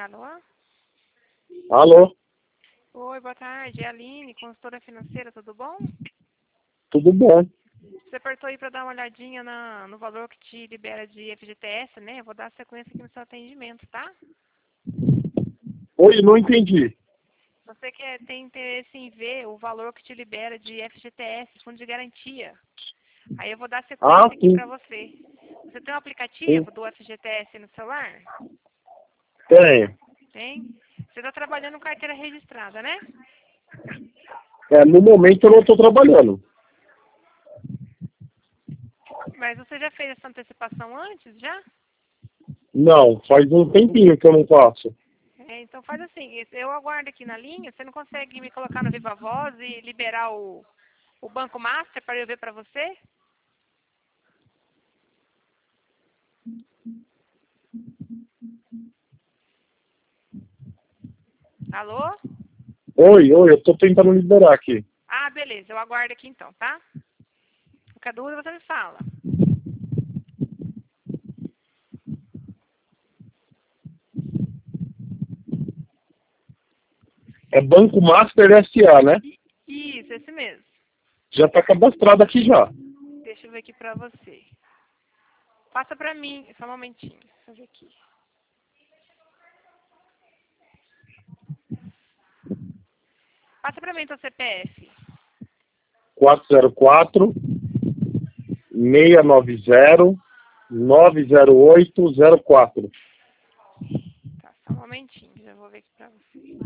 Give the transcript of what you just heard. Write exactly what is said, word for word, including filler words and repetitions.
Alô? Alô? Oi, boa tarde. É a Aline, consultora financeira, tudo bom? Tudo bom? Você apertou aí para dar uma olhadinha na, no valor que te libera de F G T S, né? Eu vou dar sequência aqui no seu atendimento, tá? Oi, não entendi. Você quer, tem interesse em ver o valor que te libera de F G T S, Fundo de Garantia. Aí eu vou dar sequência Ah, aqui sim. para você. Você tem um Sim. aplicativo do F G T S no celular? Tenho. Tem? Você está trabalhando com carteira registrada, né? É, no momento eu não estou trabalhando. Mas você já fez essa antecipação antes, já? Não, faz um tempinho que eu não faço. É, então faz assim, eu aguardo aqui na linha, você não consegue me colocar no Viva Voz e liberar o, o Banco Master para eu ver para você? Alô? Oi, oi, eu estou tentando liberar aqui. Ah, beleza, eu aguardo aqui então, tá? Qualquer dúvida você me fala. É Banco Master S A, né? Isso, esse mesmo. Já está cadastrado aqui já. Deixa eu ver aqui pra você. Passa pra mim, só um momentinho. Deixa eu ver aqui. Passa pra mim teu C P F. quatro zero quatro, seis nove zero, nove zero oito zero quatro. Tá, só um momentinho, já vou ver aqui pra você.